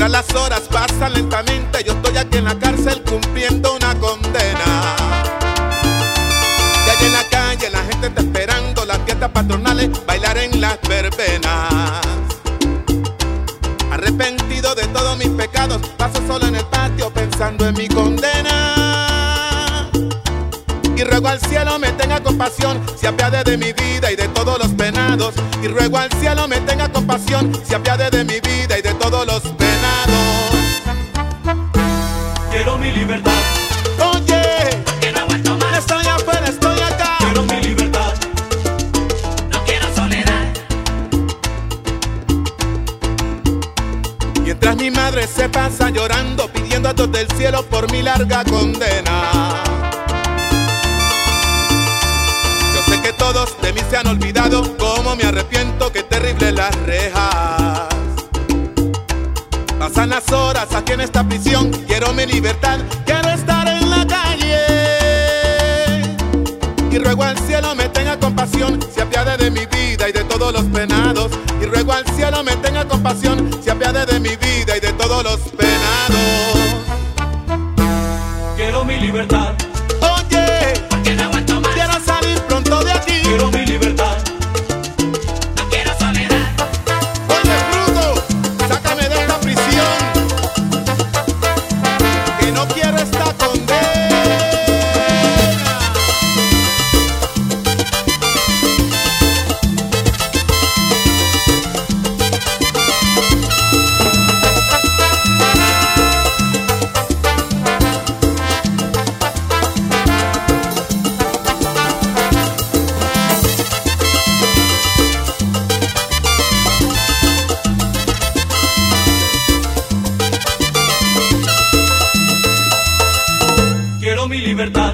Mientras las horas pasan lentamente, yo estoy aquí en la cárcel cumpliendo una condena. Y allá en la calle la gente está esperando las fiestas patronales, bailar en las verbenas. Arrepentido de todos mis pecados, paso solo en el patio pensando en mi condena. Y ruego al cielo me tenga compasión, se apiade de mi vida y de todos los penados. Y ruego al cielo me tenga compasión, se apiade de mi vida y de todos los penados. Quiero mi libertad. Oye, Que no aguanto más. estoy afuera, estoy acá. Quiero mi libertad. No quiero soledad. Mientras mi madre se pasa llorando, pidiendo a Dios del cielo por mi larga condena. Yo sé que todos de mí se han olvidado, cómo me arrepiento, qué terrible las rejas. Pasan las horas aquí en esta prisión, quiero mi libertad, quiero estar en la calle. Y ruego al cielo me tenga compasión, se apiade de mi vida y de todos los penados. Y ruego al cielo me tenga compasión, se apiade de mi vida y de todos los penados. Quiero mi libertad. Oye, Que no aguanto más. quiero salir pronto de aquí. Quiero mi libertad. No quiero soledad. Oye, bruto, sácame de esta prisión, que no quiero esta condena. Quiero mi libertad.